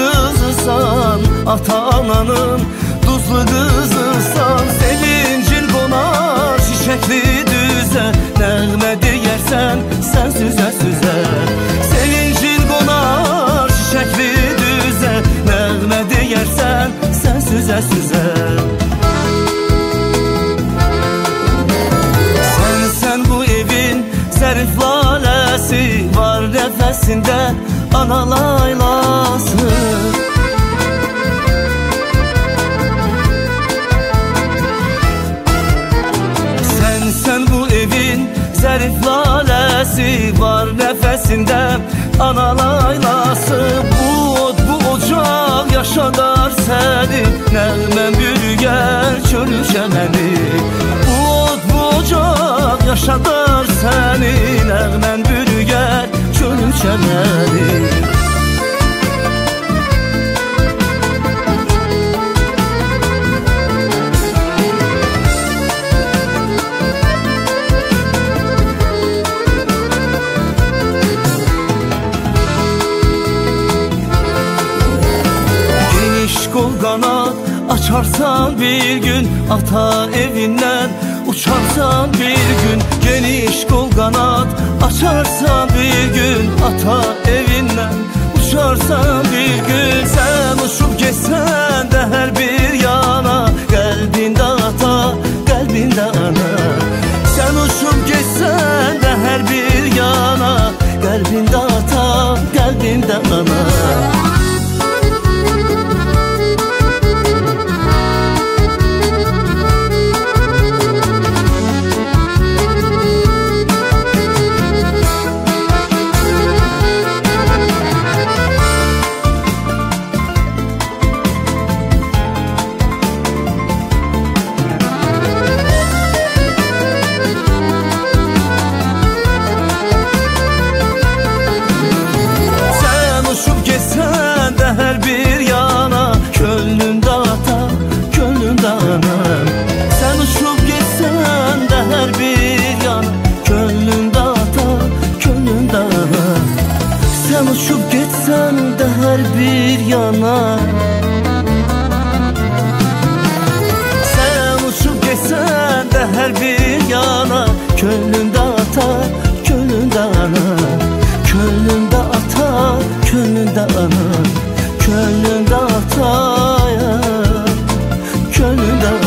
kızısan, ata-ananın duzlu kızısan. Sevincin qonar çiçekli düze, nəğmə deyərsən sən süzə süzə. Sevincin qonar çiçekli düze, nəğmə deyərsən sən süzə süzə. Sen bu evin zərif laləsi, var nəfəsində ana laylası. Sen bu evin zərif laləsi, var nəfəsində ana laylası. Bu od, bu ocaq yaşadar səni, nəğmən bürgər çölüşəməni. Bu od, bu ocaq yaşadar səni, nəğmən bürgər çölüşəməni. Qol qanat açarsan bir gün, ata evindən uçarsan bir gün. Geniş qol qanat açarsan bir gün, ata evindən uçarsan bir gün. Sən uçub getsən də hər bir yana, qəlbində ata, qəlbində ana. Sən uçub getsən də hər bir yana, qəlbində ata, qəlbində ana. Hər bir yana, könlündə ata, könlündə anam. Sən uçub getsən də hər bir yana, könlündə ata, könlündə anam. Sən uçub getsən də hər bir yana, sən uçub getsən də hər bir yana, könlündə ata, könlündə anam. Könlündə ata, könlündə anam. Könlündə ataya, könlündə